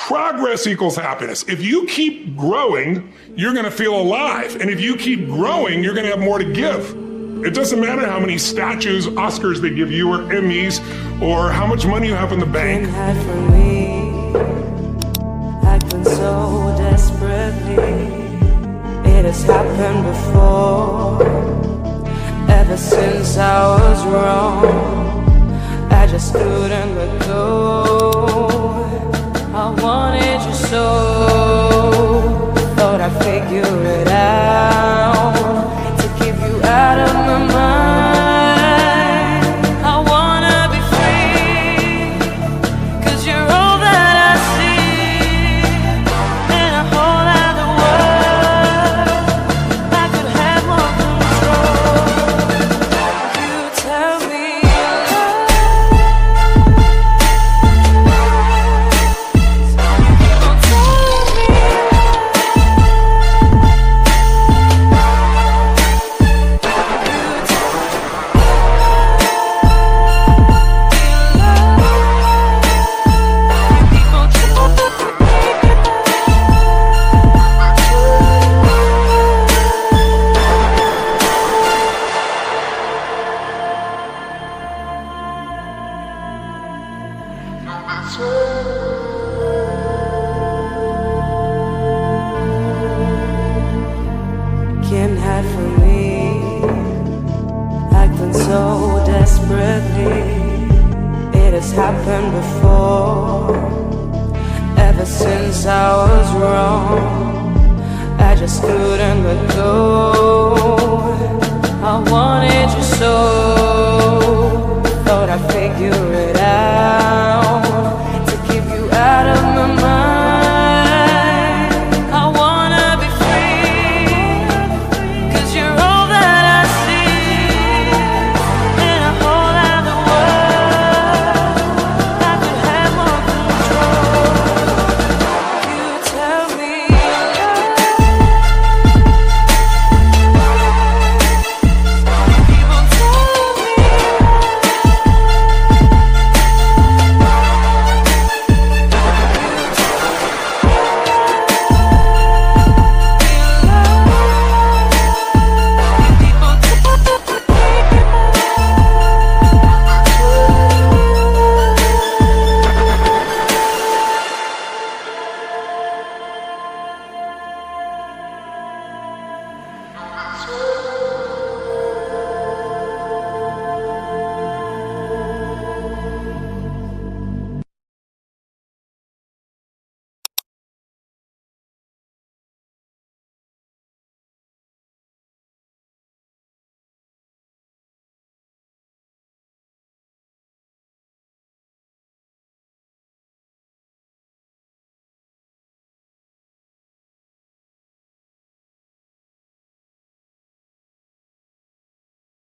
Progress equals happiness. If you keep growing, you're going to feel alive. And if you keep growing, you're going to have more to give. It doesn't matter how many statues, Oscars they give you, or Emmys, or how much money you have in the bank. Hide from me, acting so desperately. It has happened before. Ever since I was wrong, I just couldn't let go. I wanted you so, thought I'd figure it out to keep you out of my mind. I wanna be free, 'cause you're all that I see in a whole other world. I could have more control. You tell me can't hide from me, acting so desperately. It has happened before. Ever since I was wrong, I just couldn't let go. I wanted you so.